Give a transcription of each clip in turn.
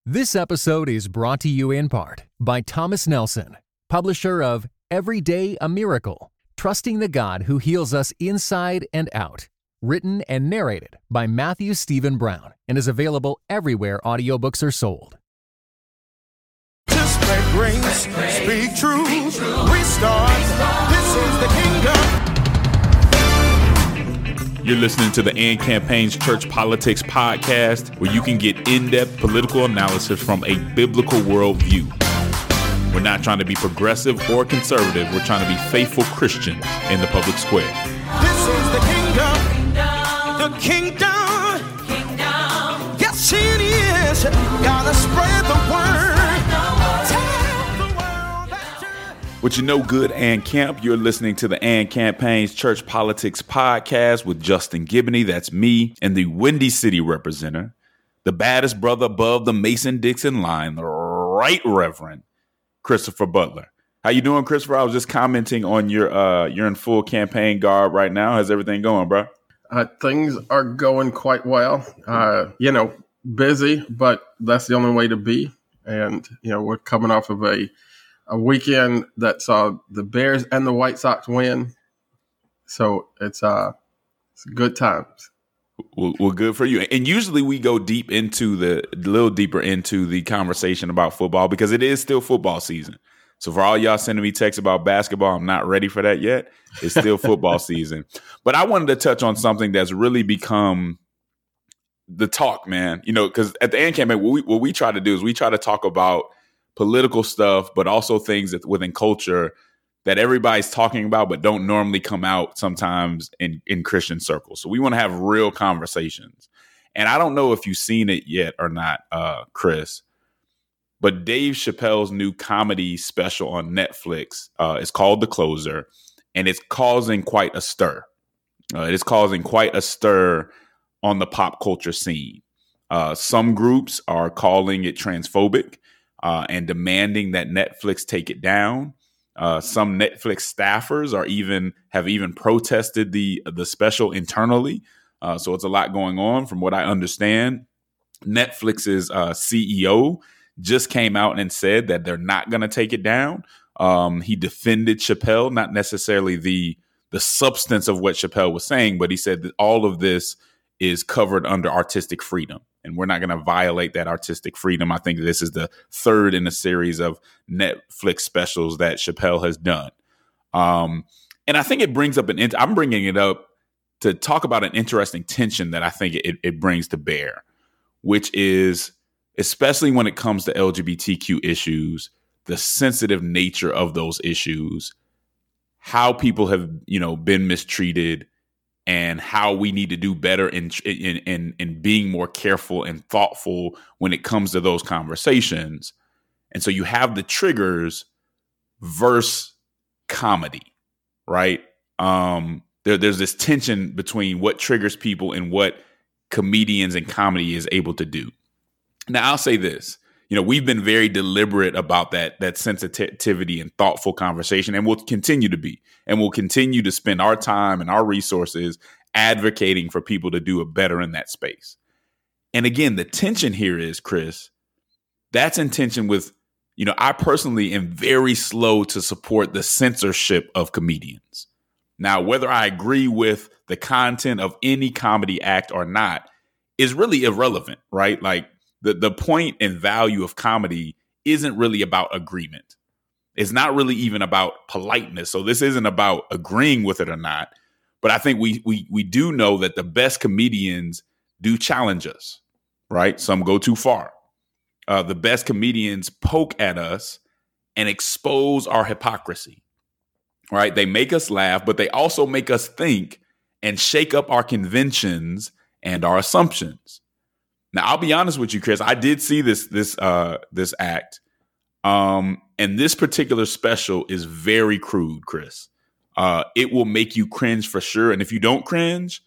This episode is brought to you in part by Thomas Nelson, publisher of Every Day a Miracle, Trusting the God Who Heals Us Inside and Out, written and narrated by Matthew Stephen Brown, and is available everywhere audiobooks are sold. Spread grace, speak truth, restart. This is the kingdom. You're listening to the AND Campaign's Church Politics Podcast, where you can get in-depth political analysis from a biblical worldview. We're not trying to be progressive or conservative. We're trying to be faithful Christians in the public square. This is the kingdom. The kingdom. Yes, it is. Gotta spread the word. What you know, good AND Camp, you're listening to the AND Campaign's Church Politics Podcast with Justin Giboney, that's me, and the Windy City representative, the baddest brother above the Mason-Dixon line, the Right Reverend Christopher Butler. How you doing, Christopher? I was just commenting on you're in full campaign garb right now. How's everything going, bro? Things are going quite well. Busy, but that's the only way to be. And, we're coming off of a weekend that saw the Bears and the White Sox win. So it's good times. Well, good for you. And usually we go a little deeper into the conversation about football because it is still football season. So for all y'all sending me texts about basketball, I'm not ready for that yet. It's still football season. But I wanted to touch on something that's really become the talk, man. Because at the AND Campaign, what we try to do is we try to talk about political stuff, but also things that within culture that everybody's talking about, but don't normally come out sometimes in Christian circles. So we want to have real conversations. And I don't know if you've seen it yet or not, Chris, but Dave Chappelle's new comedy special on Netflix is called The Closer, and it's causing quite a stir. It is causing quite a stir on the pop culture scene. Some groups are calling it transphobic and demanding that Netflix take it down. Some Netflix staffers have even protested the special internally. So it's a lot going on. From what I understand, Netflix's CEO just came out and said that they're not going to take it down. He defended Chappelle, not necessarily the substance of what Chappelle was saying, but he said that all of this is covered under artistic freedom, and we're not going to violate that artistic freedom. I think this is the third in a series of Netflix specials that Chappelle has done. And I think it brings up I'm bringing it up to talk about an interesting tension that I think it brings to bear, which is, especially when it comes to LGBTQ issues, the sensitive nature of those issues, how people have, been mistreated, and how we need to do better in being more careful and thoughtful when it comes to those conversations. And so you have the triggers versus comedy, right? There's this tension between what triggers people and what comedians and comedy is able to do. Now, I'll say this. We've been very deliberate about that sensitivity and thoughtful conversation, and we'll continue to be. And we'll continue to spend our time and our resources advocating for people to do it better in that space. And again, the tension here is, Chris, that's in tension with, I personally am very slow to support the censorship of comedians. Now, whether I agree with the content of any comedy act or not is really irrelevant, right? Like, the point and value of comedy isn't really about agreement. It's not really even about politeness. So this isn't about agreeing with it or not. But I think we do know that the best comedians do challenge us, right? Some go too far. The best comedians poke at us and expose our hypocrisy, right? They make us laugh, but they also make us think and shake up our conventions and our assumptions. Now, I'll be honest with you, Chris. I did see this act, and this particular special is very crude, Chris. It will make you cringe for sure, and if you don't cringe,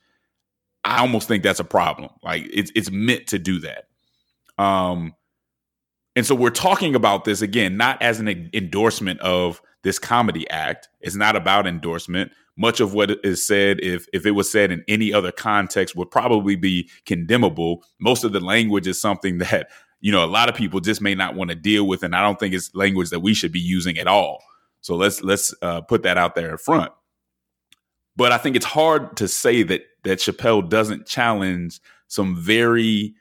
I almost think that's a problem. Like it's meant to do that. And so we're talking about this again, not as an endorsement of this comedy act. It's not about endorsement. much of what is said, if it was said in any other context, would probably be condemnable. Most of the language is something that, a lot of people just may not want to deal with. And I don't think it's language that we should be using at all. So let's put that out there in front. But I think it's hard to say that Chappelle doesn't challenge some very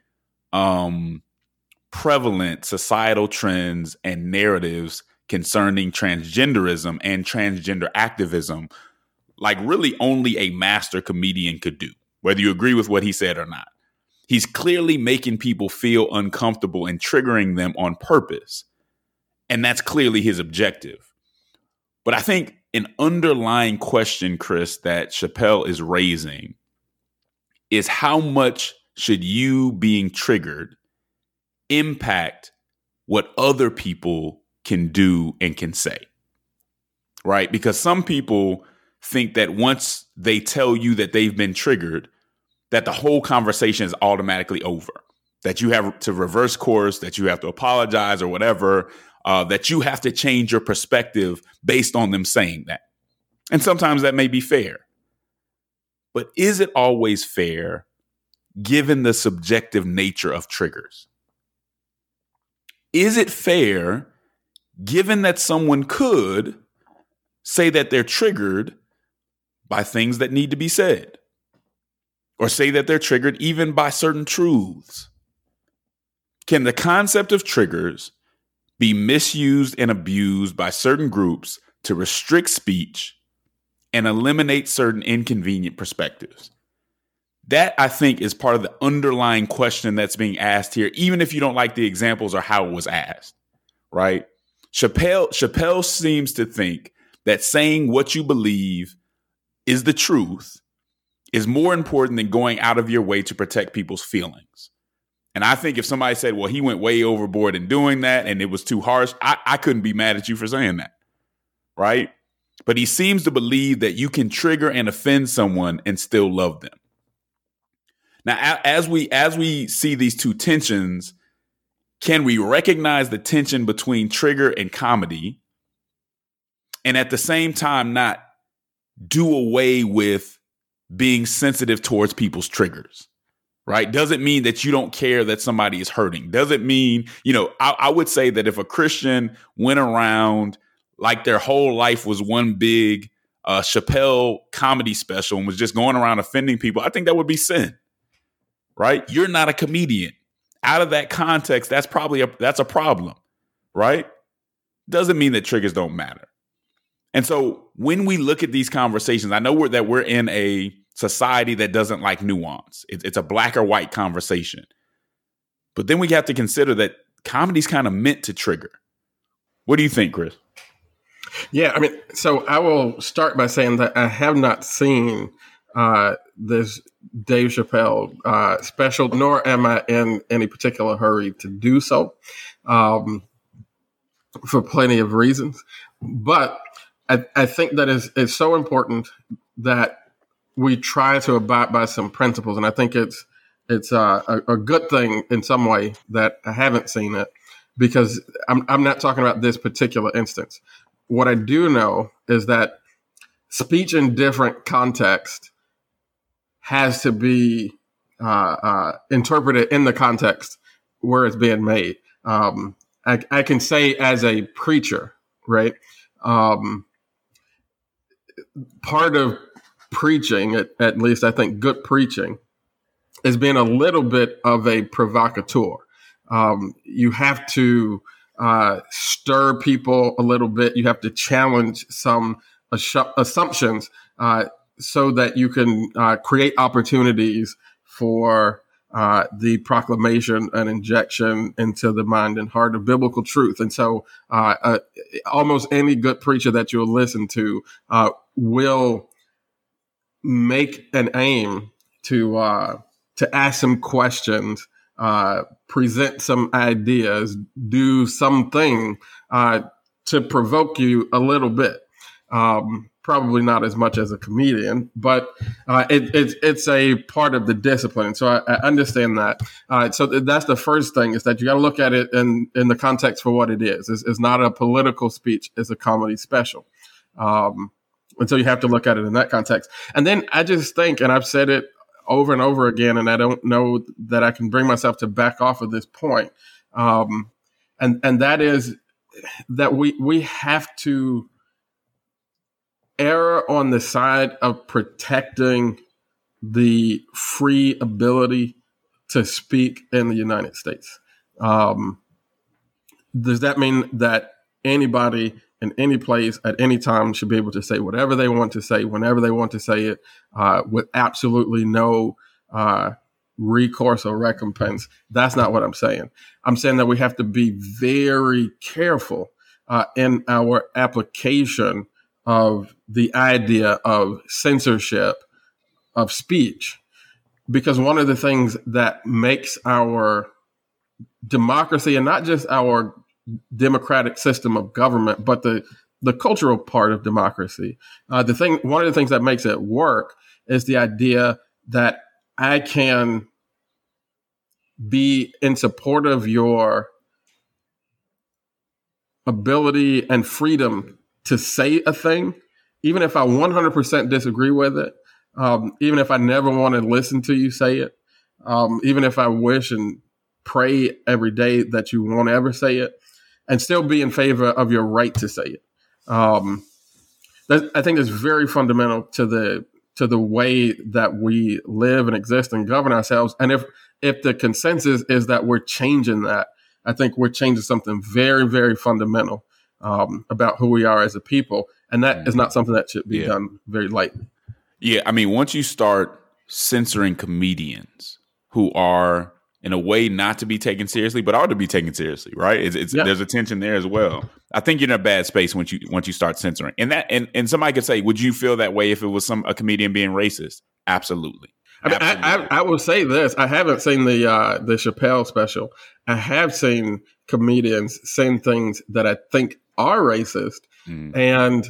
prevalent societal trends and narratives concerning transgenderism and transgender activism, like really only a master comedian could do, whether you agree with what he said or not. He's clearly making people feel uncomfortable and triggering them on purpose. And that's clearly his objective. But I think an underlying question, Chris, that Chappelle is raising is how much should you being triggered impact what other people can do and can say, right? Because some people think that once they tell you that they've been triggered, that the whole conversation is automatically over, that you have to reverse course, that you have to apologize or whatever, that you have to change your perspective based on them saying that. And sometimes that may be fair. But is it always fair given the subjective nature of triggers? Is it fair given that someone could say that they're triggered by things that need to be said, or say that they're triggered even by certain truths? Can the concept of triggers be misused and abused by certain groups to restrict speech and eliminate certain inconvenient perspectives? That, I think, is part of the underlying question that's being asked here, even if you don't like the examples or how it was asked, right? Chappelle seems to think that saying what you believe is the truth is more important than going out of your way to protect people's feelings. And I think if somebody said, well, he went way overboard in doing that and it was too harsh, I couldn't be mad at you for saying that, right? But he seems to believe that you can trigger and offend someone and still love them. Now, as we see these two tensions, can we recognize the tension between trigger and comedy and at the same time not do away with being sensitive towards people's triggers, right? Doesn't mean that you don't care that somebody is hurting. Doesn't mean, I would say that if a Christian went around like their whole life was one big Chappelle comedy special and was just going around offending people, I think that would be sin, right? You're not a comedian. Out of that context, that's a problem, right? Doesn't mean that triggers don't matter. And so when we look at these conversations, I know that we're in a society that doesn't like nuance. It's a black or white conversation. But then we have to consider that comedy's kind of meant to trigger. What do you think, Chris? Yeah, so I will start by saying that I have not seen this Dave Chappelle special, nor am I in any particular hurry to do so, for plenty of reasons. But I think that it's so important that we try to abide by some principles, and I think it's a good thing in some way that I haven't seen it, because I'm not talking about this particular instance. What I do know is that speech in different contexts has to be interpreted in the context where it's being made. I can say as a preacher, right? Part of preaching, at least I think good preaching, is being a little bit of a provocateur. You have to stir people a little bit. You have to challenge some assumptions so that you can create opportunities for the proclamation and injection into the mind and heart of biblical truth. And so almost any good preacher that you'll listen to will make an aim to ask some questions, present some ideas, do something to provoke you a little bit. Probably not as much as a comedian, but it's a part of the discipline. So I understand that. So that's the first thing, is that you got to look at it in the context for what it is. It's not a political speech. It's a comedy special. And so you have to look at it in that context. And then I just think, and I've said it over and over again, and I don't know that I can bring myself to back off of this point. And that is that we have to err on the side of protecting the free ability to speak in the United States. Does that mean that anybody in any place at any time should be able to say whatever they want to say, whenever they want to say it, with absolutely no recourse or recompense? That's not what I'm saying. I'm saying that we have to be very careful in our application of the idea of censorship of speech, because one of the things that makes our democracy, and not just our democratic system of government, but the cultural part of democracy, one of the things that makes it work is the idea that I can be in support of your ability and freedom to say a thing, even if I 100% disagree with it, even if I never want to listen to you say it, even if I wish and pray every day that you won't ever say it, and still be in favor of your right to say it. I think that's very fundamental to the way that we live and exist and govern ourselves. And if the consensus is that we're changing that, I think we're changing something very, very fundamental about who we are as a people. And that is not something that should be done very lightly. Yeah, I mean, once you start censoring comedians who are in a way not to be taken seriously, but are to be taken seriously, right? There's a tension there as well. I think you're in a bad space once you start censoring. And somebody could say, would you feel that way if it was a comedian being racist? Absolutely. I will say this: I haven't seen the Chappelle special. I have seen comedians saying things that I think are racist, and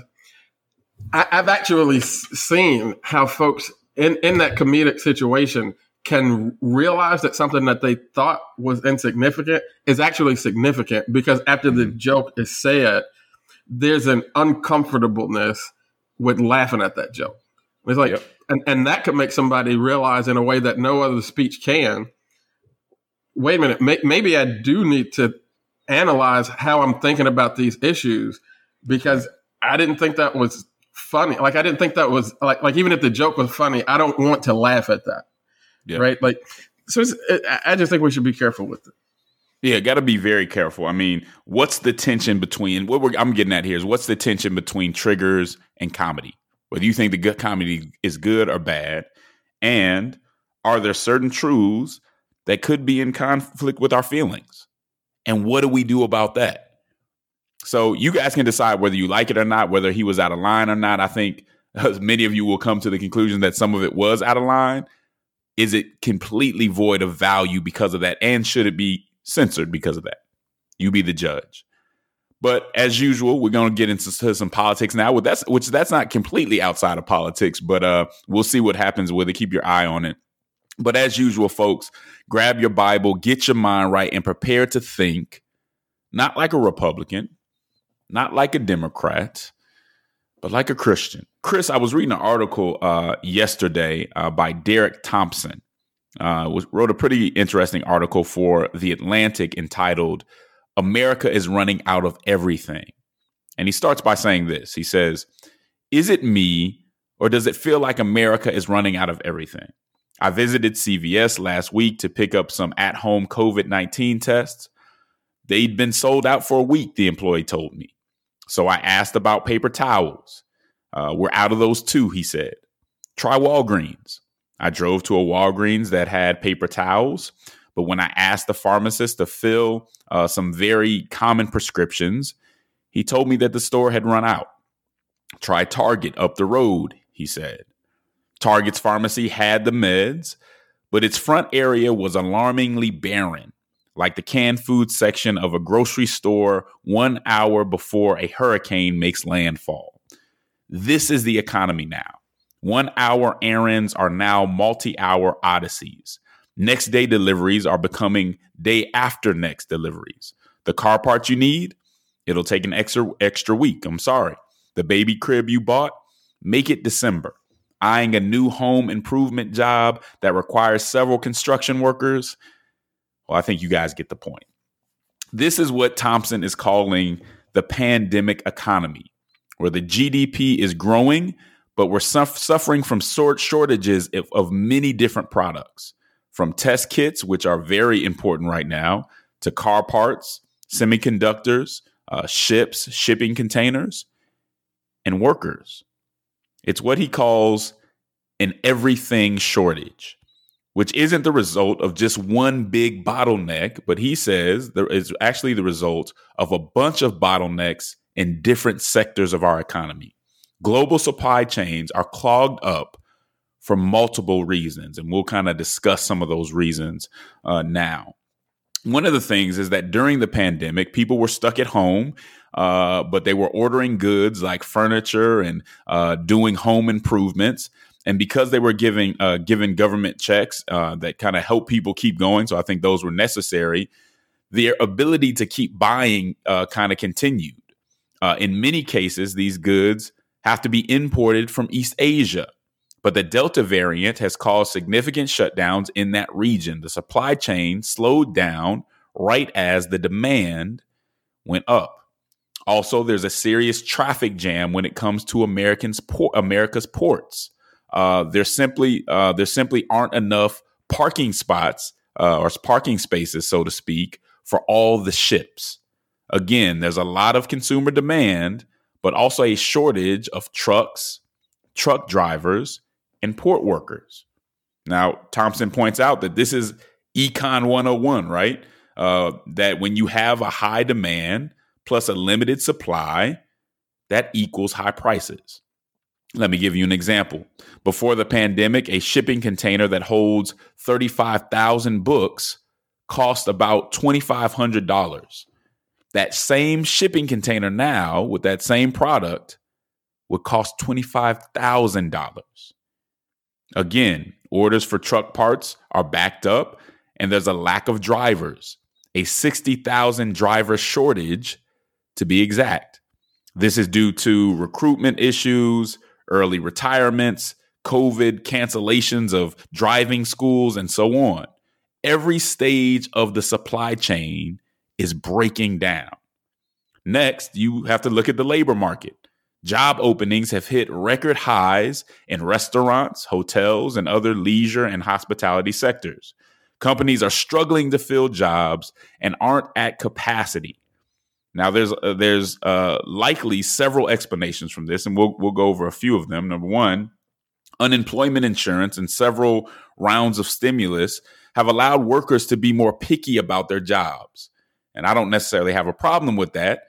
I've actually seen how folks in that comedic situation can realize that something that they thought was insignificant is actually significant, because after the joke is said, there's an uncomfortableness with laughing at that joke. It's like, and that could make somebody realize in a way that no other speech can, wait a minute, maybe I do need to analyze how I'm thinking about these issues, because I didn't think that was funny. Like, I didn't think that was like even if the joke was funny, I don't want to laugh at that. Yeah. Right. Like, so I just think we should be careful with it. Yeah. Got to be very careful. I mean, what's the tension between I'm getting at here is what's the tension between triggers and comedy? Whether you think the good comedy is good or bad, and are there certain truths that could be in conflict with our feelings? And what do we do about that? So you guys can decide whether you like it or not, whether he was out of line or not. I think many of you will come to the conclusion that some of it was out of line. Is it completely void of value because of that? And should it be censored because of that? You be the judge. But as usual, we're going to get into some politics now, which that's not completely outside of politics, but we'll see what happens with it. Keep your eye on it. But as usual, folks, grab your Bible, get your mind right, and prepare to think, not like a Republican, not like a Democrat, but like a Christian. Chris, I was reading an article yesterday by Derek Thompson. Wrote a pretty interesting article for The Atlantic entitled, "America is Running Out of Everything." And he starts by saying this. He says, "Is it me, or does it feel like America is running out of everything? I visited CVS last week to pick up some at-home COVID-19 tests. They'd been sold out for a week, the employee told me. So I asked about paper towels. We're out of those too, he said. Try Walgreens. I drove to a Walgreens that had paper towels, but when I asked the pharmacist to fill some very common prescriptions, he told me that the store had run out. Try Target up the road, he said. Target's pharmacy had the meds, but its front area was alarmingly barren, like the canned food section of a grocery store 1 hour before a hurricane makes landfall. This is the economy now. 1 hour errands are now multi-hour odysseys. Next day deliveries are becoming day after next deliveries. The car parts you need, it'll take an extra week. I'm sorry. The baby crib you bought, make it December. Eyeing a new home improvement job that requires several construction workers? Well, I think you guys get the point. This is what Thompson is calling the pandemic economy, where the GDP is growing, but we're suffering from shortages of many different products, from test kits, which are very important right now, to car parts, semiconductors, ships, shipping containers, and workers. It's what he calls an everything shortage, which isn't the result of just one big bottleneck, but he says there is actually the result of a bunch of bottlenecks in different sectors of our economy. Global supply chains are clogged up for multiple reasons, and we'll kind of discuss some of those reasons now. One of the things is that during the pandemic, people were stuck at home, but they were ordering goods like furniture and doing home improvements. And because they were given government checks that kind of help people keep going, so I think those were necessary, their ability to keep buying kind of continued. In many cases, these goods have to be imported from East Asia. But the Delta variant has caused significant shutdowns in that region. The supply chain slowed down right as the demand went up. Also, there's a serious traffic jam when it comes to America's ports. There simply aren't enough parking spots or parking spaces, so to speak, for all the ships. Again, there's a lot of consumer demand, but also a shortage of trucks, truck drivers, and port workers. Now, Thompson points out that this is Econ 101, right? That when you have a high demand plus a limited supply, that equals high prices. Let me give you an example. Before the pandemic, a shipping container that holds 35,000 books cost about $2,500. That same shipping container now with that same product would cost $25,000. Again, orders for truck parts are backed up and there's a lack of drivers, a 60,000 driver shortage to be exact. This is due to recruitment issues, early retirements, COVID cancellations of driving schools, and so on. Every stage of the supply chain is breaking down. Next, you have to look at the labor market. Job openings have hit record highs in restaurants, hotels, and other leisure and hospitality sectors. Companies are struggling to fill jobs and aren't at capacity. Now, there's likely several explanations from this, and we'll go over a few of them. Number one, unemployment insurance and several rounds of stimulus have allowed workers to be more picky about their jobs. And I don't necessarily have a problem with that.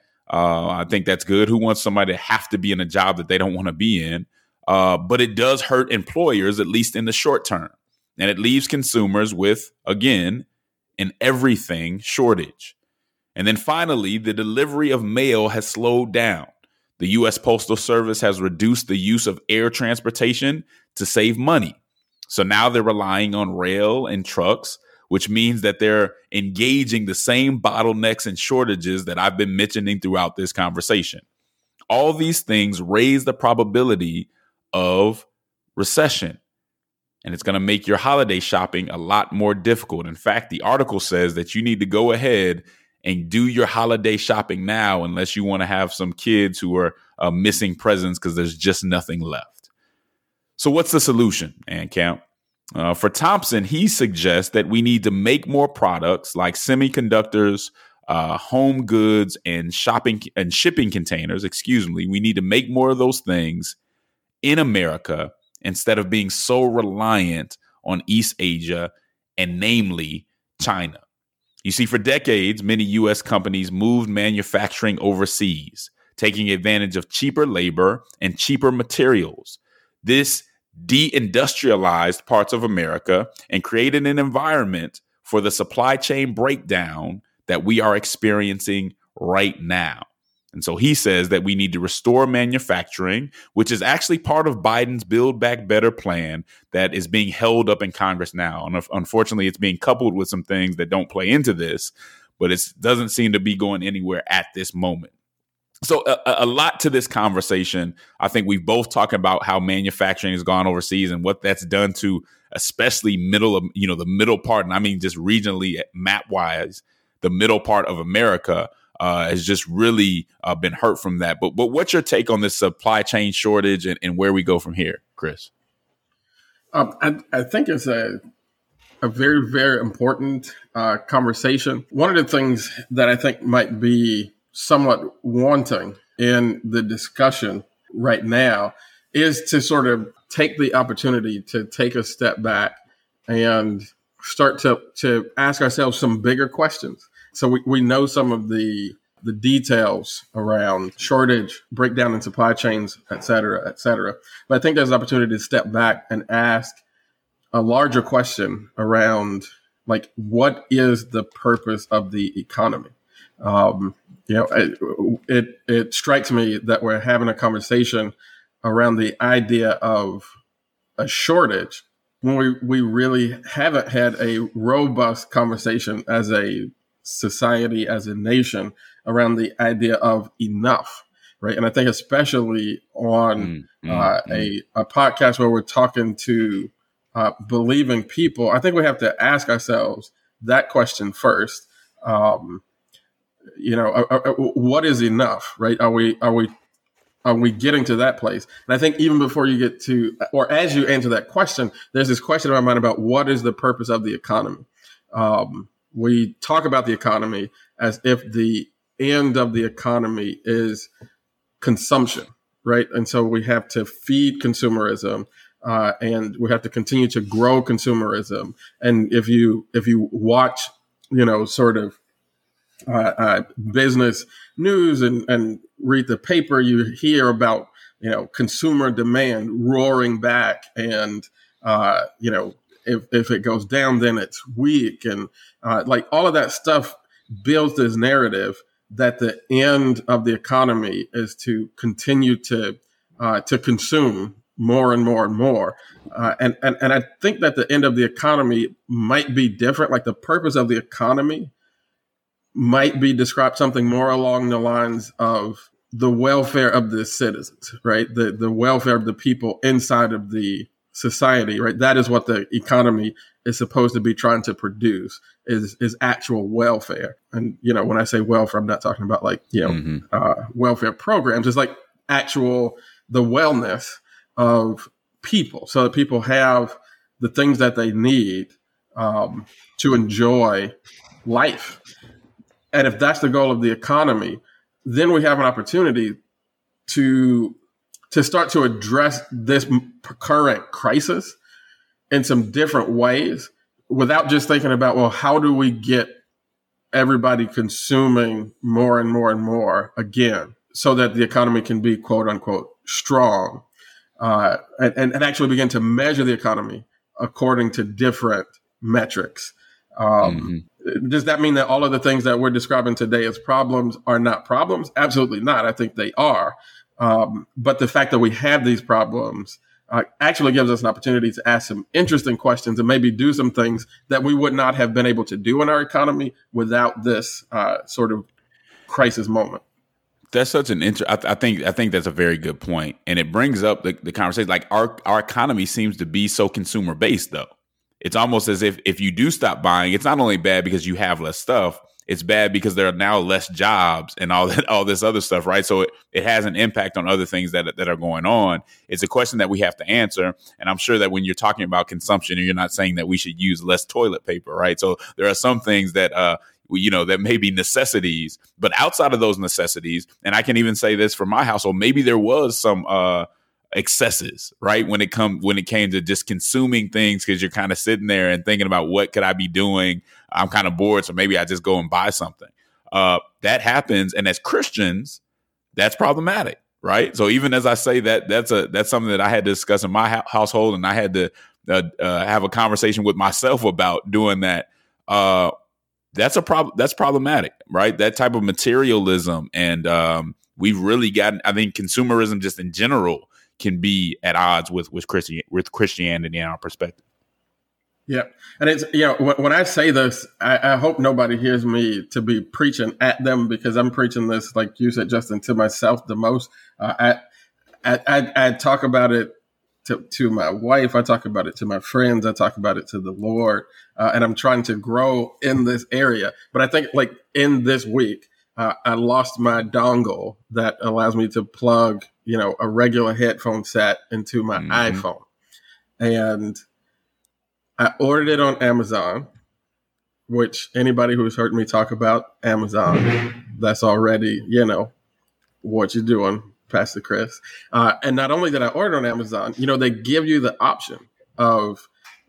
I think that's good. Who wants somebody to have to be in a job that they don't want to be in? But it does hurt employers, at least in the short term. And it leaves consumers with, again, an everything shortage. And then finally, the delivery of mail has slowed down. The U.S. Postal Service has reduced the use of air transportation to save money. So now they're relying on rail and trucks, which means that they're engaging the same bottlenecks and shortages that I've been mentioning throughout this conversation. All these things raise the probability of recession, and it's going to make your holiday shopping a lot more difficult. In fact, the article says that you need to go ahead and do your holiday shopping now unless you want to have some kids who are missing presents because there's just nothing left. So what's the solution, AnCamp? For Thompson, he suggests that we need to make more products like semiconductors, home goods, and shipping containers. We need to make more of those things in America instead of being so reliant on East Asia and namely China. You see, for decades, many U.S. companies moved manufacturing overseas, taking advantage of cheaper labor and cheaper materials. This deindustrialized parts of America and created an environment for the supply chain breakdown that we are experiencing right now. And so he says that we need to restore manufacturing, which is actually part of Biden's Build Back Better plan that is being held up in Congress now. And unfortunately, it's being coupled with some things that don't play into this, but it doesn't seem to be going anywhere at this moment. So a lot to this conversation. I think we've both talked about how manufacturing has gone overseas and what that's done to especially the middle part. And I mean, just regionally, map wise, the middle part of America has just really been hurt from that. But what's your take on this supply chain shortage and where we go from here, Chris? I think it's a very, very important conversation. One of the things that I think might be somewhat wanting in the discussion right now is to sort of take the opportunity to take a step back and start to ask ourselves some bigger questions. So we know some of the details around shortage, breakdown in supply chains, et cetera, et cetera. But I think there's an opportunity to step back and ask a larger question around, like, what is the purpose of the economy? It strikes me that we're having a conversation around the idea of a shortage when we really haven't had a robust conversation as a society, as a nation, around the idea of enough, right? And I think especially on a podcast where we're talking to believing people, I think we have to ask ourselves that question first. What is enough, right? Are we getting to that place? And I think even before you get to, or as you answer that question, there's this question in my mind about what is the purpose of the economy. We talk about the economy as if the end of the economy is consumption, right? And so we have to feed consumerism, and we have to continue to grow consumerism. And if you watch, sort of business news and read the paper, you hear about, consumer demand roaring back. And, if it goes down, then it's weak. And like all of that stuff builds this narrative that the end of the economy is to continue to consume more and more and more. And I think that the end of the economy might be different. Like the purpose of the economy might be described something more along the lines of the welfare of the citizens, right? The welfare of the people inside of the society, right? That is what the economy is supposed to be trying to produce is actual welfare. And, when I say welfare, I'm not talking about like, welfare programs. It's like the wellness of people so that people have the things that they need to enjoy life. And if that's the goal of the economy, then we have an opportunity to start to address this current crisis in some different ways without just thinking about, well, how do we get everybody consuming more and more and more again so that the economy can be, quote unquote, strong, and actually begin to measure the economy according to different metrics. Does that mean that all of the things that we're describing today as problems are not problems? Absolutely not. I think they are. But the fact that we have these problems actually gives us an opportunity to ask some interesting questions and maybe do some things that we would not have been able to do in our economy without this sort of crisis moment. That's such an I think that's a very good point. And it brings up the conversation. Like our economy seems to be so consumer based, though. It's almost as if you do stop buying, it's not only bad because you have less stuff, it's bad because there are now less jobs and all this other stuff, right? So it has an impact on other things that are going on. It's a question that we have to answer. And I'm sure that when you're talking about consumption, you're not saying that we should use less toilet paper, right? So there are some things that that may be necessities, but outside of those necessities, and I can even say this for my household, maybe there was some excesses, right? When it came to just consuming things, because you're kind of sitting there and thinking about what could I be doing? I'm kind of bored, so maybe I just go and buy something. That happens, and as Christians, that's problematic, right? So even as I say that, that's something that I had to discuss in my household, and I had to have a conversation with myself about doing that. That's a problem. That's problematic, right? That type of materialism, and we've really gotten. I think consumerism, just in general, can be at odds with Christianity in our perspective. Yeah. And it's, when I say this, I hope nobody hears me to be preaching at them, because I'm preaching this, like you said, Justin, to myself the most. I talk about it to my wife. I talk about it to my friends. I talk about it to the Lord. And I'm trying to grow in this area. But I think like in this week, I lost my dongle that allows me to plug, a regular headphone set into my iPhone. And I ordered it on Amazon, which anybody who's heard me talk about Amazon, that's already, what you're doing, Pastor Chris. And not only did I order on Amazon, they give you the option of,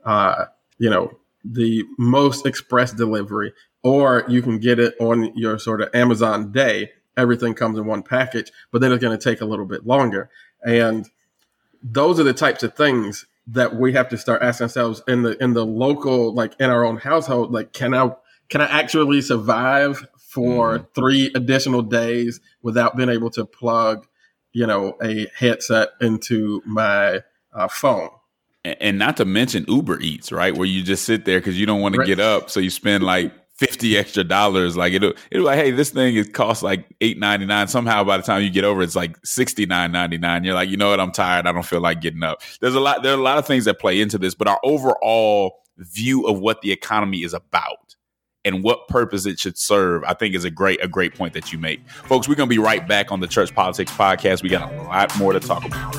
the most express delivery, or you can get it on your sort of Amazon day. Everything comes in one package, but then it's going to take a little bit longer. And those are the types of things that we have to start asking ourselves in the local, like in our own household. Like, can I actually survive for 3 additional days without being able to plug, a headset into my phone? And not to mention Uber Eats, right? Where you just sit there because you don't want to get up. So you spend like $50 extra. Like it'll like, hey, this thing it costs like $8.99. Somehow by the time you get over, it's like $69.99. You're like, you know what? I'm tired. I don't feel like getting up. There are a lot of things that play into this, but our overall view of what the economy is about and what purpose it should serve, I think is a great point that you make. Folks, we're going to be right back on the Church Politics Podcast. We got a lot more to talk about.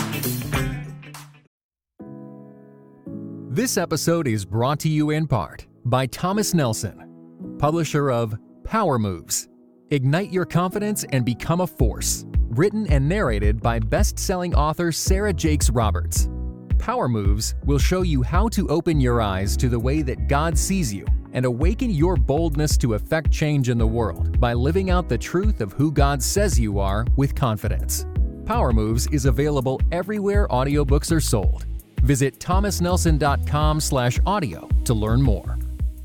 This episode is brought to you in part by Thomas Nelson, publisher of Power Moves. Ignite your confidence and become a force. Written and narrated by best-selling author Sarah Jakes Roberts. Power Moves will show you how to open your eyes to the way that God sees you and awaken your boldness to affect change in the world by living out the truth of who God says you are with confidence. Power Moves is available everywhere audiobooks are sold. Visit thomasnelson.com/audio to learn more.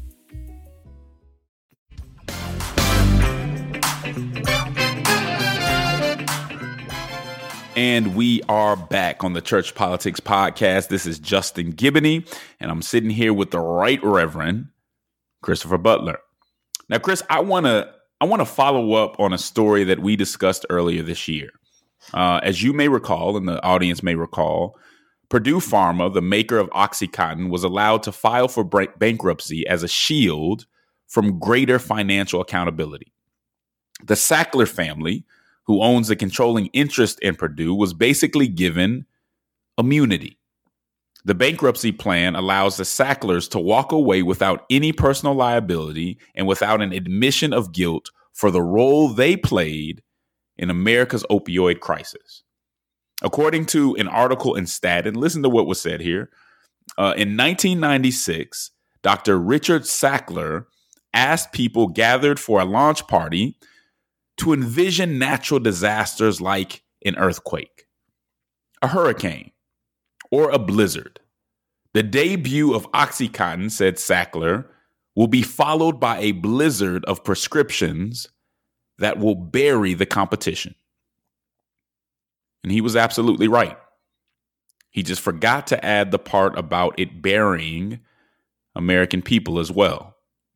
And we are back on the Church Politics Podcast. This is Justin Giboney, and I'm sitting here with the Right Reverend Christopher Butler. Now, Chris, I want to follow up on a story that we discussed earlier this year. As you may recall, and the audience may recall, Purdue Pharma, the maker of OxyContin, was allowed to file for bankruptcy as a shield from greater financial accountability. The Sackler family, who owns the controlling interest in Purdue, was basically given immunity. The bankruptcy plan allows the Sacklers to walk away without any personal liability and without an admission of guilt for the role they played in America's opioid crisis. According to an article in Stat, and listen to what was said here, in 1996, Dr. Richard Sackler asked people gathered for a launch party to envision natural disasters like an earthquake, a hurricane, or a blizzard. The debut of OxyContin, said Sackler, will be followed by a blizzard of prescriptions that will bury the competition. And he was absolutely right. He just forgot to add the part about it burying American people as well.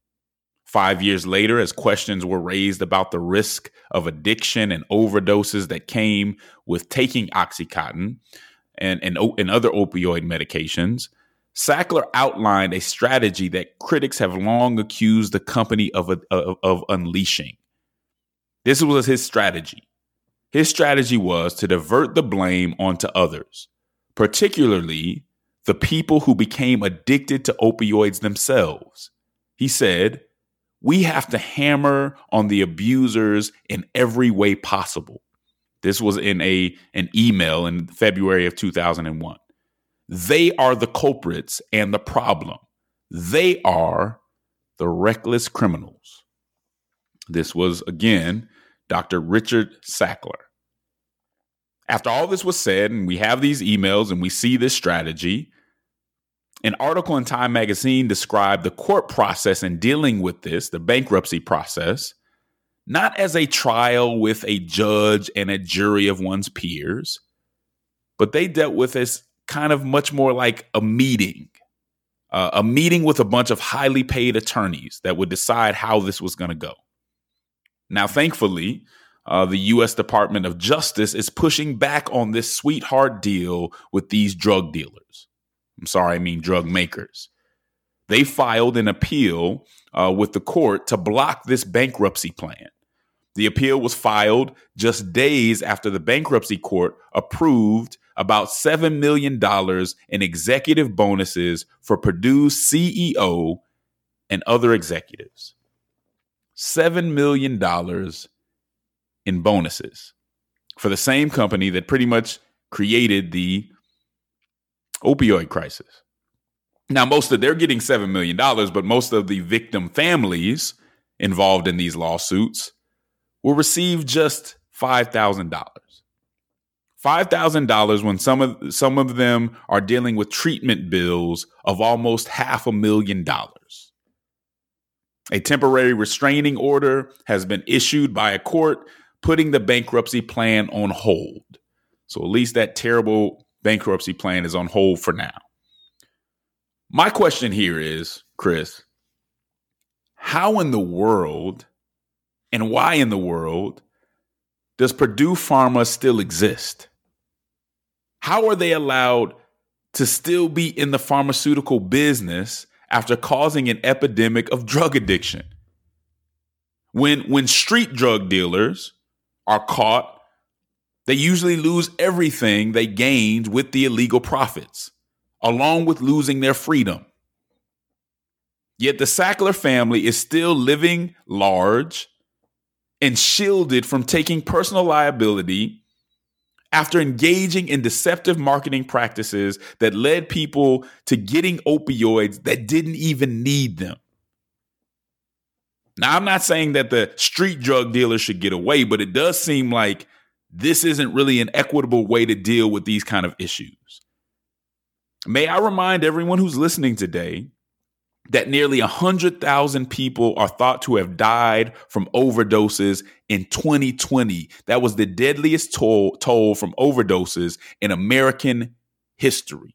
5 years later, as questions were raised about the risk of addiction and overdoses that came with taking OxyContin and other opioid medications, Sackler outlined a strategy that critics have long accused the company of unleashing. This was his strategy. His strategy was to divert the blame onto others, particularly the people who became addicted to opioids themselves. He said, "We have to hammer on the abusers in every way possible." This was in an email in February of 2001. They are the culprits and the problem. They are the reckless criminals. This was, again, Dr. Richard Sackler. After all this was said, and we have these emails and we see this strategy, an article in Time magazine described the court process in dealing with this, the bankruptcy process, not as a trial with a judge and a jury of one's peers, but they dealt with this kind of much more like a meeting a meeting with a bunch of highly paid attorneys that would decide how this was going to go. Now, thankfully, the U.S. Department of Justice is pushing back on this sweetheart deal with these drug dealers. I'm sorry, I mean drug makers. They filed an appeal with the court to block this bankruptcy plan. The appeal was filed just days after the bankruptcy court approved about $7 million in executive bonuses for Purdue's CEO and other executives. $7 million in bonuses for the same company that pretty much created the opioid crisis. Now, they're getting $7 million, but most of the victim families involved in these lawsuits will receive just $5,000. $5,000 when some of them are dealing with treatment bills of almost $500,000. A temporary restraining order has been issued by a court, putting the bankruptcy plan on hold. So at least that terrible bankruptcy plan is on hold for now. My question here is, Chris, how in the world and why in the world does Purdue Pharma still exist? How are they allowed to still be in the pharmaceutical business after causing an epidemic of drug addiction? When street drug dealers are caught, they usually lose everything they gained with the illegal profits, along with losing their freedom. Yet the Sackler family is still living large and shielded from taking personal liability after engaging in deceptive marketing practices that led people to getting opioids that didn't even need them. Now, I'm not saying that the street drug dealers should get away, but it does seem like this isn't really an equitable way to deal with these kind of issues. May I remind everyone who's listening today that nearly 100,000 people are thought to have died from overdoses in 2020. That was the deadliest toll from overdoses in American history.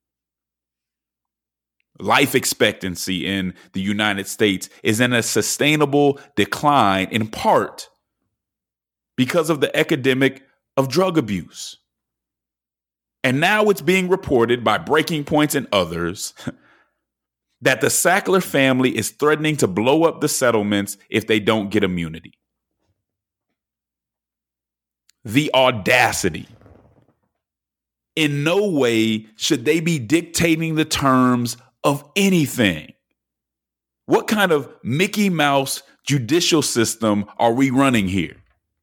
Life expectancy in the United States is in a sustainable decline, in part because of the epidemic of drug abuse. And now it's being reported by Breaking Points and others that the Sackler family is threatening to blow up the settlements if they don't get immunity. The audacity. In no way should they be dictating the terms of anything. What kind of Mickey Mouse judicial system are we running here?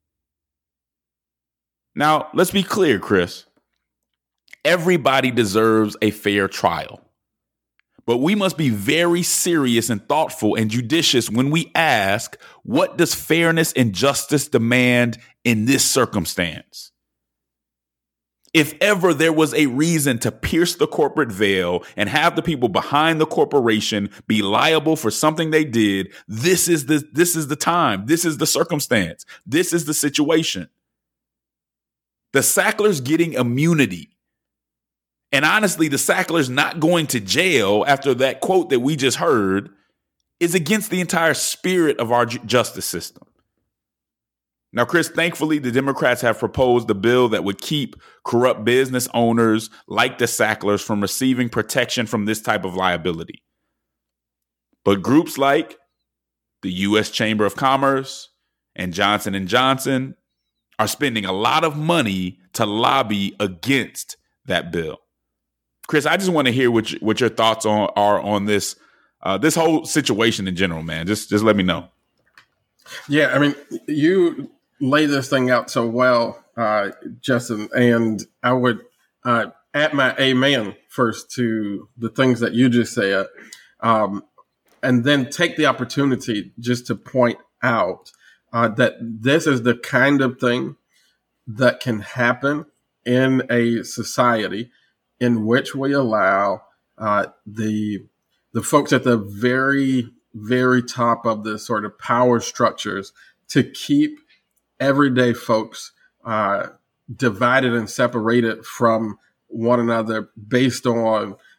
Now, let's be clear, Chris. Everybody deserves a fair trial. But we must be very serious and thoughtful and judicious when we ask, what does fairness and justice demand in this circumstance? If ever there was a reason to pierce the corporate veil and have the people behind the corporation be liable for something they did, this is the time. This is the circumstance. This is the situation. The Sacklers getting immunity. And honestly, the Sacklers not going to jail after that quote that we just heard is against the entire spirit of our justice system. Now, Chris, thankfully, the Democrats have proposed a bill that would keep corrupt business owners like the Sacklers from receiving protection from this type of liability. But groups like the U.S. Chamber of Commerce and Johnson & Johnson are spending a lot of money to lobby against that bill. Chris, I just want to hear what your thoughts are on this this whole situation in general, man. Just let me know. Yeah, I mean, you lay this thing out so well, Justin, and I would add my amen first to the things that you just said, and then take the opportunity just to point out that this is the kind of thing that can happen in a society in which we allow the folks at the very, very top of the sort of power structures to keep everyday folks divided and separated from one another based on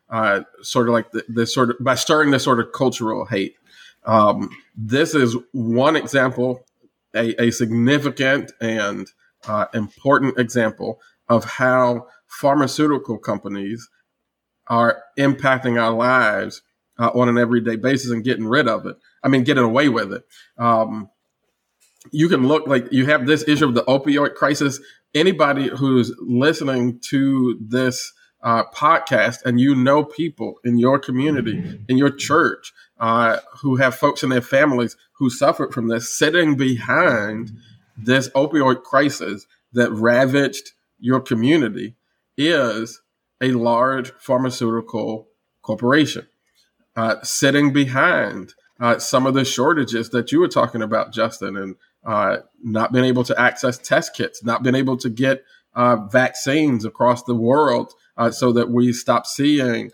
sort of like this sort of by stirring this sort of cultural hate. This is one example, a significant and important example of how pharmaceutical companies are impacting our lives on an everyday basis and getting away with it. You can look, like, you have this issue of the opioid crisis. Anybody who's listening to this podcast, and you know people in your community, in your church, who have folks in their families who suffered from this, sitting behind this opioid crisis that ravaged your community is a large pharmaceutical corporation. Sitting behind some of the shortages that you were talking about, Justin, and not being able to access test kits, not being able to get vaccines across the world, so that we stop seeing,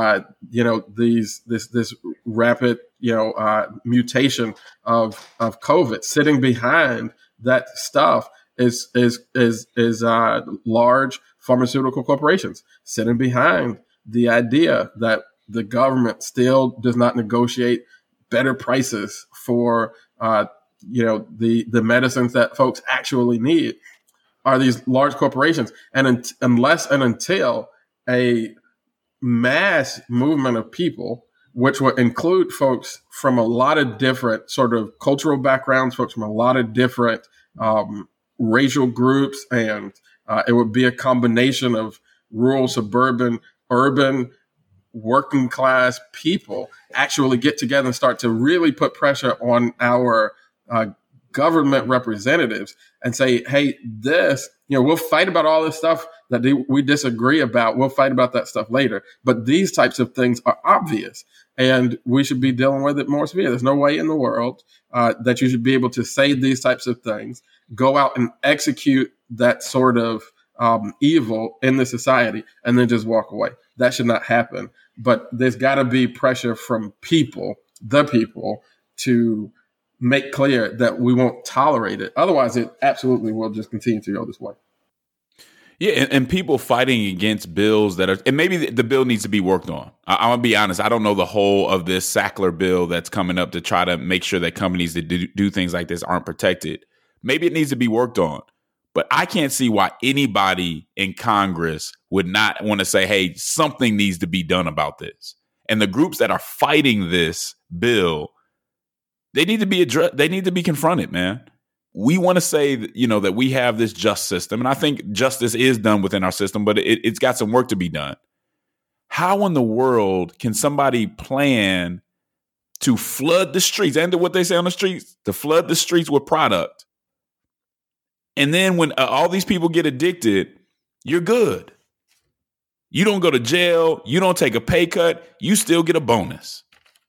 this rapid, mutation of COVID. Sitting behind that stuff is large pharmaceutical corporations. Sitting behind the idea that the government still does not negotiate better prices for the medicines that folks actually need are these large corporations. And unless and until a mass movement of people, which will include folks from a lot of different sort of cultural backgrounds, folks from a lot of different racial groups, and it would be a combination of rural, suburban, urban, working class people actually get together and start to really put pressure on our government representatives and say, hey, we'll fight about all this stuff that we disagree about. We'll fight about that stuff later. But these types of things are obvious, and we should be dealing with it more severely. There's no way in the world that you should be able to say these types of things, go out and execute that sort of evil in the society, and then just walk away. That should not happen. But there's got to be pressure from the people, to make clear that we won't tolerate it. Otherwise, it absolutely will just continue to go this way. Yeah, and people fighting against bills that are, and maybe the bill needs to be worked on. I'm going to be honest, I don't know the whole of this Sackler bill that's coming up to try to make sure that companies that do things like this aren't protected. Maybe it needs to be worked on. But I can't see why anybody in Congress would not want to say, hey, something needs to be done about this. And the groups that are fighting this bill, they need to be they need to be confronted, man. We want to say that, that we have this just system. And I think justice is done within our system, but it's got some work to be done. How in the world can somebody plan to flood the streets, and what they say on the streets, to flood the streets with product? And then when all these people get addicted, you're good. You don't go to jail. You don't take a pay cut. You still get a bonus.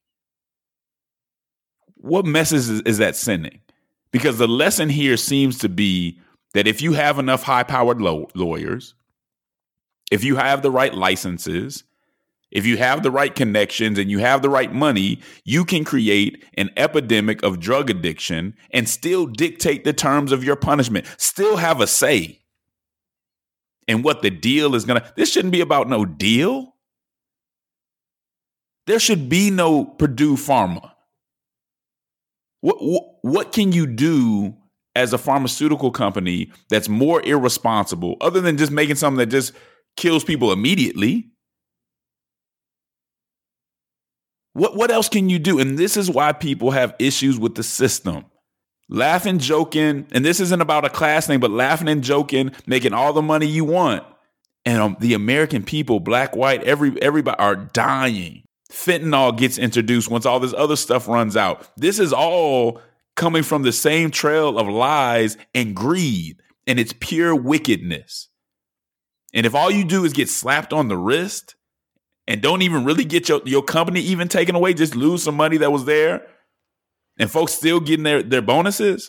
What message is that sending? Because the lesson here seems to be that if you have enough high-powered lawyers, if you have the right licenses, if you have the right connections and you have the right money, you can create an epidemic of drug addiction and still dictate the terms of your punishment, still have a say in what the deal is going to. This shouldn't be about no deal. There should be no Purdue Pharma. What can you do as a pharmaceutical company that's more irresponsible, other than just making something that just kills people immediately? What else can you do? And this is why people have issues with the system. Laughing, joking, and this isn't about a class thing, but laughing and joking, making all the money you want. And the American people, black, white, everybody are dying. Fentanyl gets introduced once all this other stuff runs out. This is all coming from the same trail of lies and greed, and it's pure wickedness. And if all you do is get slapped on the wrist and don't even really get your company even taken away, just lose some money that was there, and folks still getting their bonuses,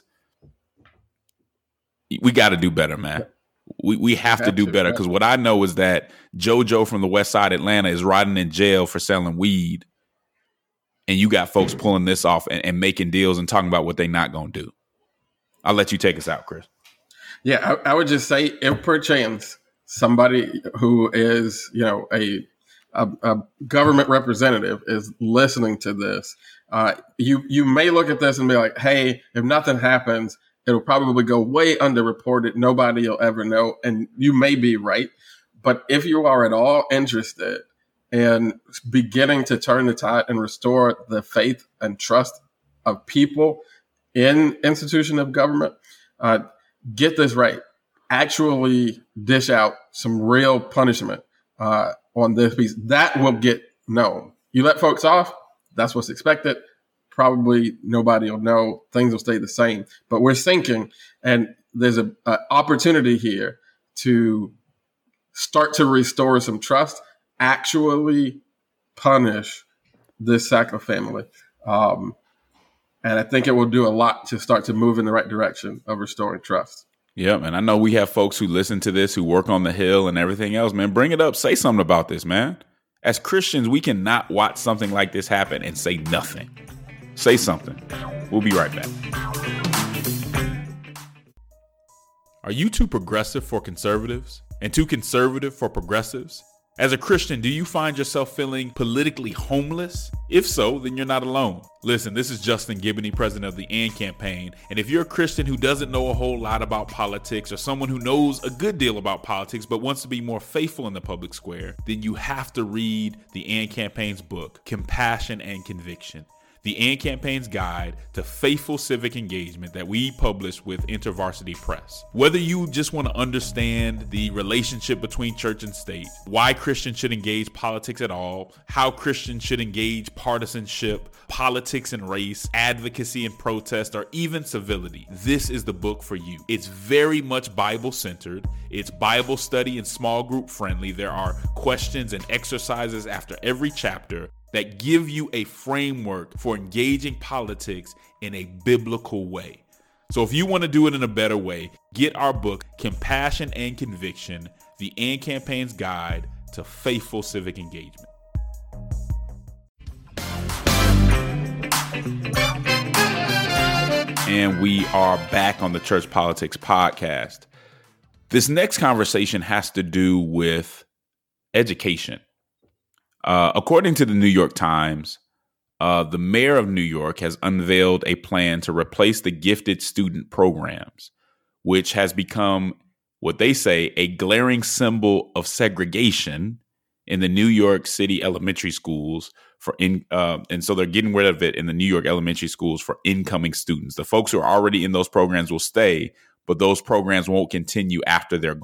we got to do better, man. We have to do better, because what I know is that JoJo from the West Side Atlanta is rotting in jail for selling weed, and you got folks pulling this off and making deals and talking about what they're not going to do. I'll let you take us out, Chris. Yeah, I would just say, if perchance somebody who is, a a government representative is listening to this, you may look at this and be like, hey, if nothing happens, it'll probably go way underreported. Nobody will ever know. And you may be right. But if you are at all interested in beginning to turn the tide and restore the faith and trust of people in institution of government, get this right. Actually dish out some real punishment on this piece. That will get known. You let folks off, that's what's expected. Probably nobody will know. Things will stay the same. But we're thinking, and there's an opportunity here to start to restore some trust, actually punish this Sackler family. And I think it will do a lot to start to move in the right direction of restoring trust. Yeah, man. I know we have folks who listen to this, who work on the Hill and everything else, man. Bring it up. Say something about this, man. As Christians, we cannot watch something like this happen and say nothing. Say something. We'll be right back. Are you too progressive for conservatives and too conservative for progressives? As a Christian, do you find yourself feeling politically homeless? If so, then you're not alone. Listen, this is Justin Giboney, president of the AND Campaign. And if you're a Christian who doesn't know a whole lot about politics, or someone who knows a good deal about politics but wants to be more faithful in the public square, then you have to read the AND Campaign's book, Compassion and Conviction, the AND Campaign's guide to faithful civic engagement that we publish with InterVarsity Press. Whether you just want to understand the relationship between church and state, why Christians should engage politics at all, how Christians should engage partisanship, politics and race, advocacy and protest, or even civility, this is the book for you. It's very much Bible-centered. It's Bible study and small group friendly. There are questions and exercises after every chapter that give you a framework for engaging politics in a biblical way. So if you want to do it in a better way, get our book, Compassion and Conviction, the AND Campaign's Guide to Faithful Civic Engagement. And we are back on the Church Politics Podcast. This next conversation has to do with education. According to the New York Times, the mayor of New York has unveiled a plan to replace the gifted student programs, which has become what they say a glaring symbol of segregation in the New York City elementary schools and so they're getting rid of it in the New York elementary schools for incoming students. The folks who are already in those programs will stay, but those programs won't continue after they're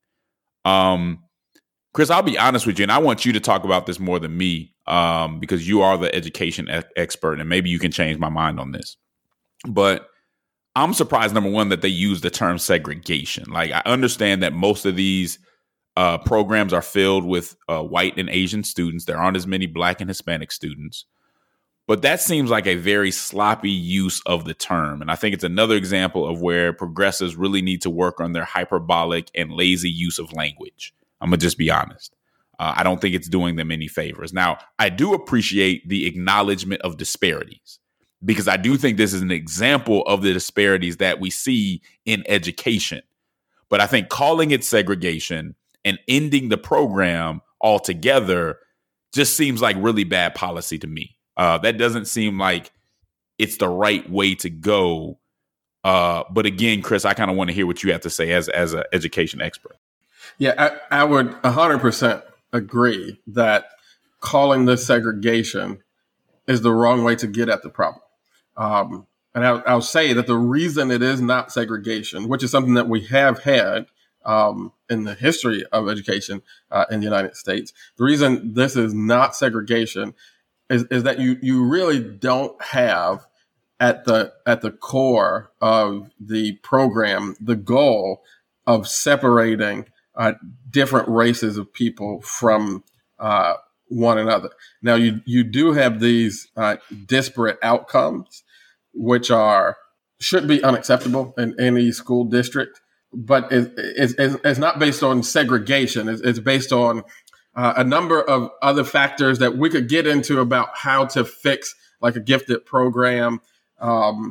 gone. Chris, I'll be honest with you, and I want you to talk about this more than me, because you are the education expert, and maybe you can change my mind on this. But I'm surprised, number one, that they use the term segregation. Like, I understand that most of these programs are filled with white and Asian students. There aren't as many Black and Hispanic students. But that seems like a very sloppy use of the term. And I think it's another example of where progressives really need to work on their hyperbolic and lazy use of language. I'm going to just be honest. I don't think it's doing them any favors. Now, I do appreciate the acknowledgement of disparities, because I do think this is an example of the disparities that we see in education. But I think calling it segregation and ending the program altogether just seems like really bad policy to me. That doesn't seem like it's the right way to go. But again, Chris, I kind of want to hear what you have to say as an education expert. Yeah, I would 100% agree that calling this segregation is the wrong way to get at the problem. And I'll say that the reason it is not segregation, which is something that we have had in the history of education in the United States, the reason this is not segregation is that you really don't have at the core of the program the goal of separating different races of people from one another. Now, you do have these disparate outcomes, which should be unacceptable in any school district, but it's not based on segregation. It's based on a number of other factors that we could get into about how to fix like a gifted program.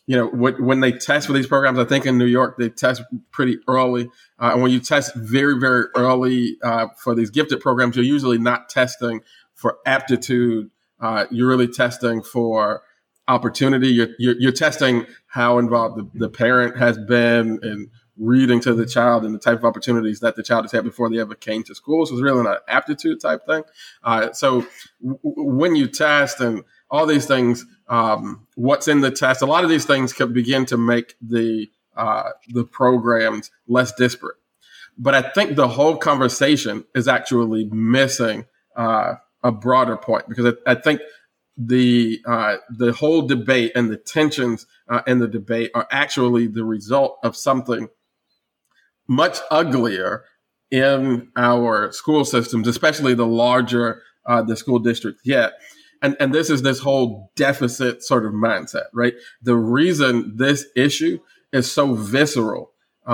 when they test for these programs, I think in New York, they test pretty early. And when you test very, very early for these gifted programs, you're usually not testing for aptitude. You're really testing for opportunity. You're testing how involved the parent has been in reading to the child and the type of opportunities that the child has had before they ever came to school. So it's really not an aptitude type thing. So when you test and all these things, what's in the test, a lot of these things can begin to make the programs less disparate. But I think the whole conversation is actually missing a broader point, because I think the whole debate and the tensions in the debate are actually the result of something much uglier in our school systems, especially the larger the school district get. And this is this whole deficit sort of mindset, right? The reason this issue is so visceral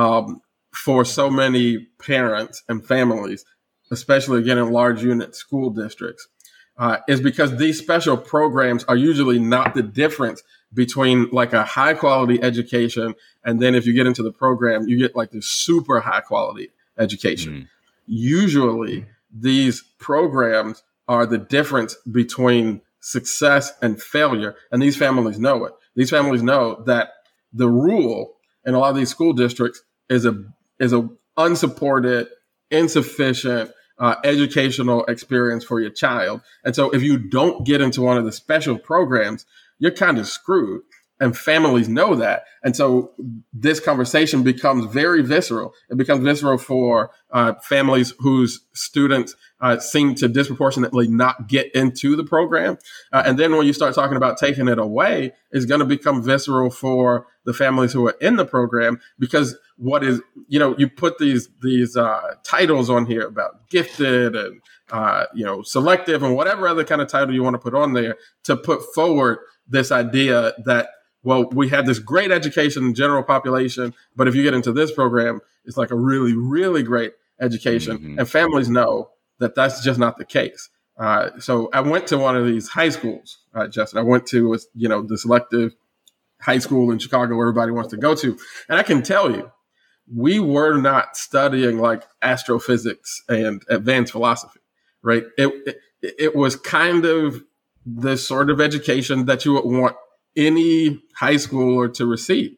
for so many parents and families, especially again in large unit school districts, is because these special programs are usually not the difference between like a high quality education and then if you get into the program, you get like this super high quality education. Mm. Usually these programs are the difference between success and failure. And these families know it. These families know that the rule in a lot of these school districts is a unsupported, insufficient educational experience for your child. And so if you don't get into one of the special programs, you're kind of screwed. And families know that. And so this conversation becomes very visceral. It becomes visceral for families whose students seem to disproportionately not get into the program. And then when you start talking about taking it away, it's going to become visceral for the families who are in the program, because what is, you put these titles on here about gifted and, selective and whatever other kind of title you want to put on there to put forward this idea that, well, we have this great education in general population, but if you get into this program, it's like a really, really great education. Mm-hmm. And families know that that's just not the case. So I went to one of these high schools, Justin. I went to, the selective high school in Chicago where everybody wants to go to. And I can tell you, we were not studying like astrophysics and advanced philosophy, right? It was kind of the sort of education that you would want any high schooler to receive.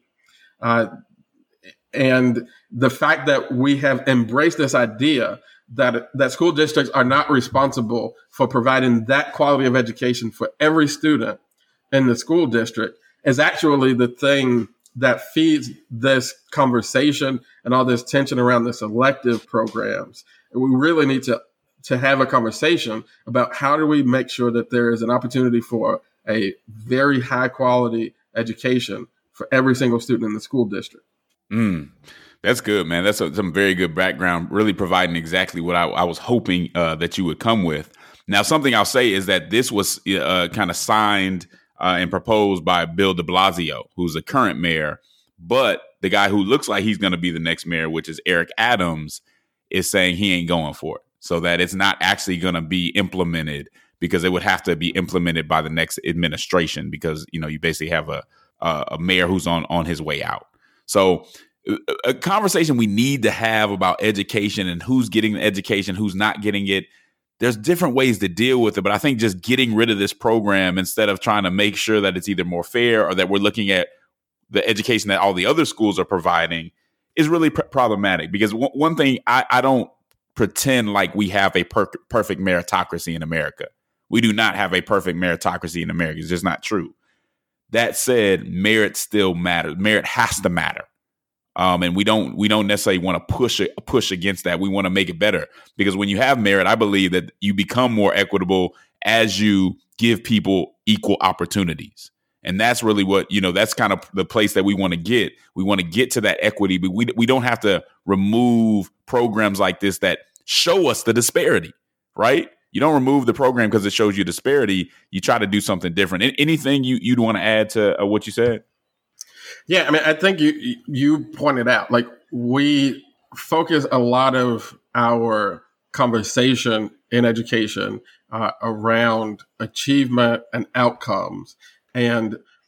And the fact that we have embraced this idea that school districts are not responsible for providing that quality of education for every student in the school district is actually the thing that feeds this conversation and all this tension around the selective programs. And we really need to have a conversation about how do we make sure that there is an opportunity for a very high quality education for every single student in the school district. That's good, man. That's some very good background, really providing exactly what I was hoping that you would come with. Now, something I'll say is that this was kind of signed and proposed by Bill de Blasio, who's the current mayor. But the guy who looks like he's going to be the next mayor, which is Eric Adams, is saying he ain't going for it. So that it's not actually going to be implemented, because it would have to be implemented by the next administration, because, you basically have a mayor who's on his way out. So a conversation we need to have about education and who's getting the education, who's not getting it. There's different ways to deal with it, but I think just getting rid of this program instead of trying to make sure that it's either more fair or that we're looking at the education that all the other schools are providing is really problematic. Because one thing, I don't pretend like we have a perfect meritocracy in America. We do not have a perfect meritocracy in America. It's just not true. That said, merit still matters. Merit has to matter. And we don't necessarily want to push against that. We want to make it better, because when you have merit, I believe that you become more equitable as you give people equal opportunities. And that's really what, that's kind of the place that we want to get. We want to get to that equity, but we don't have to remove programs like this that show us the disparity, right? You don't remove the program because it shows you disparity. You try to do something different. Anything you'd want to add to what you said? Yeah, I mean, I think you pointed out, like, we focus a lot of our conversation in education around achievement and outcomes. And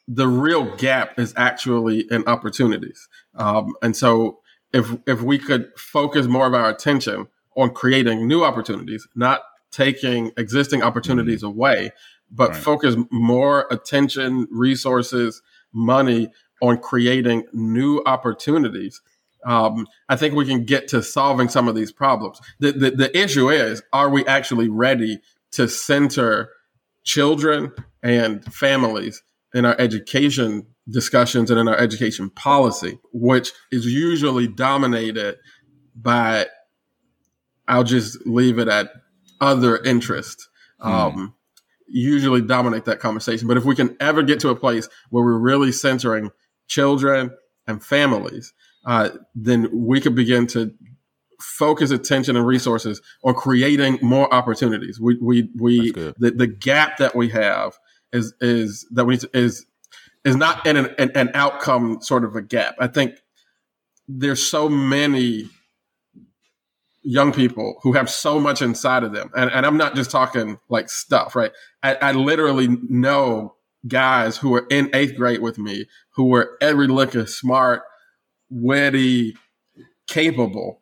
the real gap is actually in opportunities. And so if we could focus more of our attention on creating new opportunities, not taking existing opportunities away, but focus more attention, resources, money on creating new opportunities, I think we can get to solving some of these problems. The issue is, are we actually ready to center children and families in our education discussions and in our education policy, which is usually dominated by, I'll just leave it at, other interests, usually dominate that conversation. But if we can ever get to a place where we're really centering children and families, then we could begin to focus attention and resources on creating more opportunities. The gap that we have is not in an outcome sort of a gap. I think there's so many young people who have so much inside of them. And I'm not just talking like stuff, right? I literally know guys who are in 8th grade with me who were every lick of smart, witty, capable.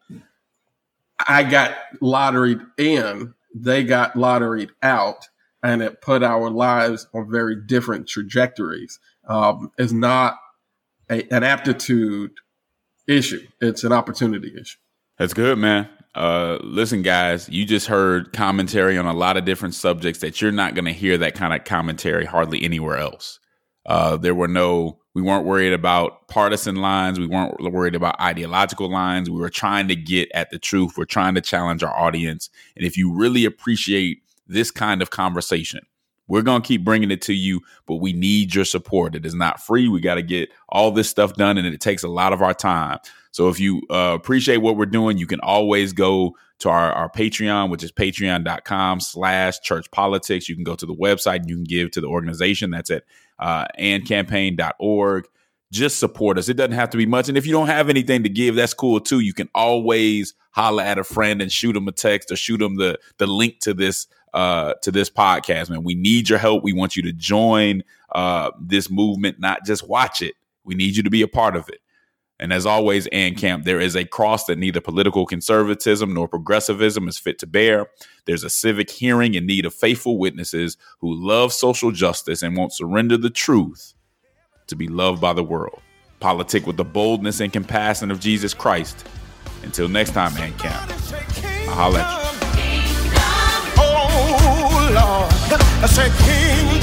I got lotteried in, they got lotteried out, and it put our lives on very different trajectories. It's not an aptitude issue. It's an opportunity issue. That's good, man. Listen, guys, you just heard commentary on a lot of different subjects that you're not going to hear that kind of commentary hardly anywhere else. We weren't worried about partisan lines. We weren't worried about ideological lines. We were trying to get at the truth. We're trying to challenge our audience. And if you really appreciate this kind of conversation, we're going to keep bringing it to you, but we need your support. It is not free. We got to get all this stuff done, and it takes a lot of our time. So if you appreciate what we're doing, you can always go to our Patreon, which is patreon.com/churchpolitics. You can go to the website and you can give to the organization. That's at andcampaign.org. Just support us. It doesn't have to be much. And if you don't have anything to give, that's cool too. You can always holler at a friend and shoot them a text or shoot them the link to this podcast, man. We need your help. We want you to join this movement, not just watch it. We need you to be a part of it. And as always, ANCAMP, there is a cross that neither political conservatism nor progressivism is fit to bear. There's a civic hearing in need of faithful witnesses who love social justice and won't surrender the truth to be loved by the world. Politic with the boldness and compassion of Jesus Christ. Until next time, ANCAMP, I'll holler at you. Oh, Lord, I said, King